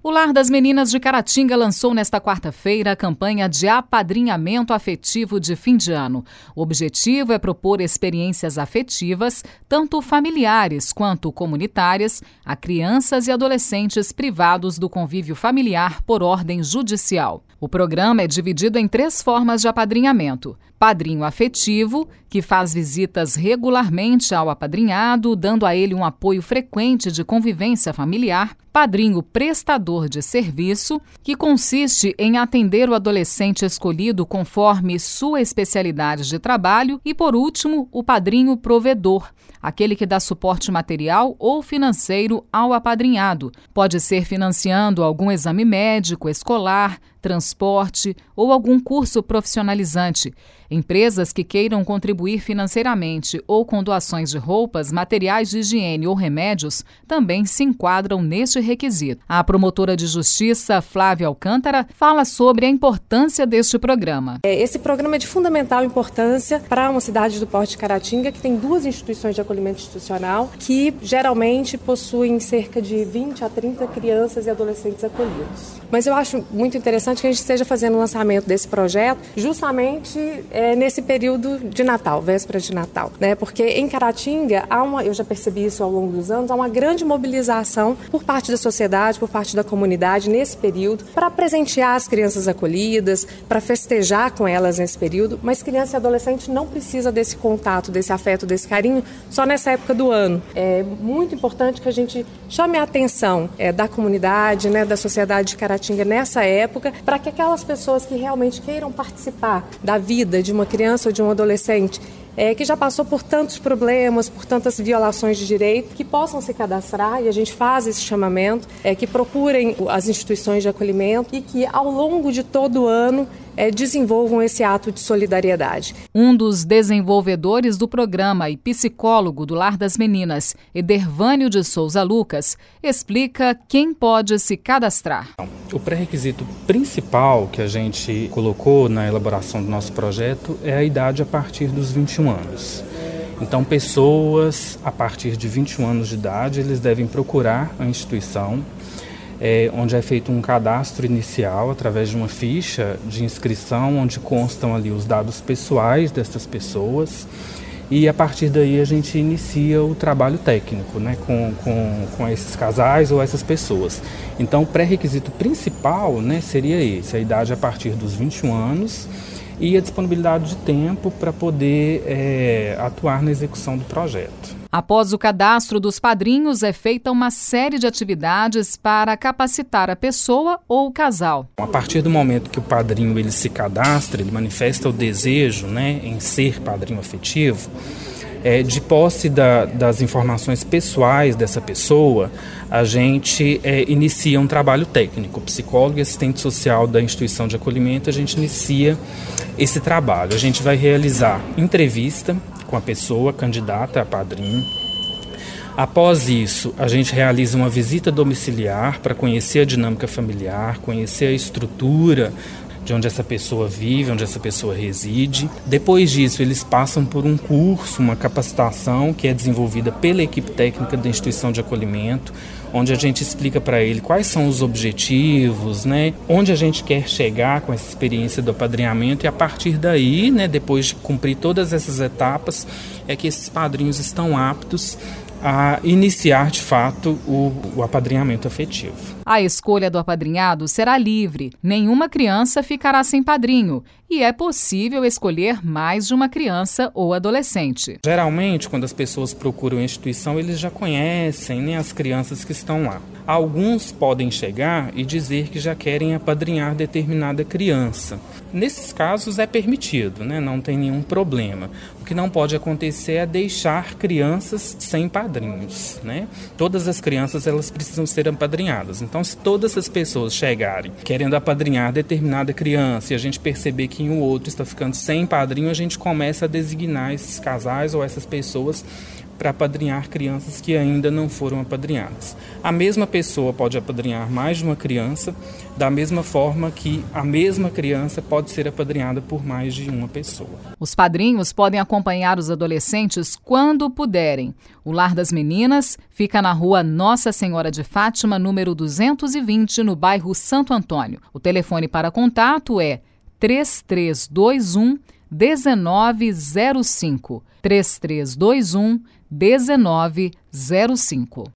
O Lar das Meninas de Caratinga lançou nesta quarta-feira a campanha de apadrinhamento afetivo de fim de ano. O objetivo é propor experiências afetivas, tanto familiares quanto comunitárias, a crianças e adolescentes privados do convívio familiar por ordem judicial. O programa é dividido em 3 formas de apadrinhamento. Padrinho afetivo, que faz visitas regularmente ao apadrinhado, dando a ele um apoio frequente de convivência familiar. Padrinho prestador de serviço, que consiste em atender o adolescente escolhido conforme sua especialidade de trabalho. E, por último, o padrinho provedor, aquele que dá suporte material ou financeiro ao apadrinhado. Pode ser financiando algum exame médico, escolar, transporte ou algum curso profissionalizante. Empresas que queiram contribuir financeiramente ou com doações de roupas, materiais de higiene ou remédios também se enquadram neste requisito. A promotora de justiça, Flávia Alcântara, fala sobre a importância deste programa. Esse programa é de fundamental importância para uma cidade do porte de Caratinga, que tem 2 instituições de acolhimento institucional que geralmente possuem cerca de 20 a 30 crianças e adolescentes acolhidos. Mas eu acho muito interessante que a gente esteja fazendo o lançamento desse projeto justamente nesse período de Natal, véspera de Natal, né? Porque em Caratinga, eu já percebi isso ao longo dos anos, há uma grande mobilização por parte da sociedade, por parte da comunidade nesse período, para presentear as crianças acolhidas, para festejar com elas nesse período, mas criança e adolescente não precisa desse contato, desse afeto, desse carinho só nessa época do ano. É muito importante que a gente chame a atenção da comunidade, né, da sociedade de Caratinga nessa época, para que aquelas pessoas que realmente queiram participar da vida de uma criança ou de um adolescente que já passou por tantos problemas, por tantas violações de direito, que possam se cadastrar, e a gente faz esse chamamento, que procurem as instituições de acolhimento e que ao longo de todo o ano desenvolvam esse ato de solidariedade. Um dos desenvolvedores do programa e psicólogo do Lar das Meninas, Edervânio de Souza Lucas, explica quem pode se cadastrar. O pré-requisito principal que a gente colocou na elaboração do nosso projeto é a idade a partir dos 21 anos. Então, pessoas a partir de 21 anos de idade, eles devem procurar a instituição, onde é feito um cadastro inicial através de uma ficha de inscrição, onde constam ali os dados pessoais dessas pessoas, e a partir daí a gente inicia o trabalho técnico, né, com esses casais ou essas pessoas. Então, o pré-requisito principal, né, seria esse, a idade a partir dos 21 anos e a disponibilidade de tempo para poder atuar na execução do projeto. Após o cadastro dos padrinhos, é feita uma série de atividades para capacitar a pessoa ou o casal. A partir do momento que o padrinho ele se cadastra, ele manifesta o desejo, né, em ser padrinho afetivo, de posse das informações pessoais dessa pessoa, a gente inicia um trabalho técnico. O psicólogo e assistente social da instituição de acolhimento, a gente inicia esse trabalho. A gente vai realizar entrevista com a pessoa candidata a padrinho. Após isso, a gente realiza uma visita domiciliar para conhecer a dinâmica familiar, conhecer a estrutura de onde essa pessoa vive, onde essa pessoa reside. Depois disso, eles passam por um curso, uma capacitação que é desenvolvida pela equipe técnica da instituição de acolhimento, onde a gente explica para ele quais são os objetivos, né, onde a gente quer chegar com essa experiência do apadrinhamento, e a partir daí, né, depois de cumprir todas essas etapas, é que esses padrinhos estão aptos a iniciar, de fato, o apadrinhamento afetivo. A escolha do apadrinhado será livre. Nenhuma criança ficará sem padrinho. E é possível escolher mais de uma criança ou adolescente. Geralmente, quando as pessoas procuram a instituição, eles já conhecem, né, as crianças que estão lá. Alguns podem chegar e dizer que já querem apadrinhar determinada criança. Nesses casos é permitido, né, não tem nenhum problema. O que não pode acontecer é deixar crianças sem padrinhos, né? Todas as crianças elas precisam ser apadrinhadas. Então, se todas as pessoas chegarem querendo apadrinhar determinada criança e a gente perceber que o outro está ficando sem padrinho, a gente começa a designar esses casais ou essas pessoas para apadrinhar crianças que ainda não foram apadrinhadas. A mesma pessoa pode apadrinhar mais de uma criança, da mesma forma que a mesma criança pode ser apadrinhada por mais de uma pessoa. Os padrinhos podem acompanhar os adolescentes quando puderem. O Lar das Meninas fica na rua Nossa Senhora de Fátima, número 220, no bairro Santo Antônio. O telefone para contato é 3321-1905. 3321-1905.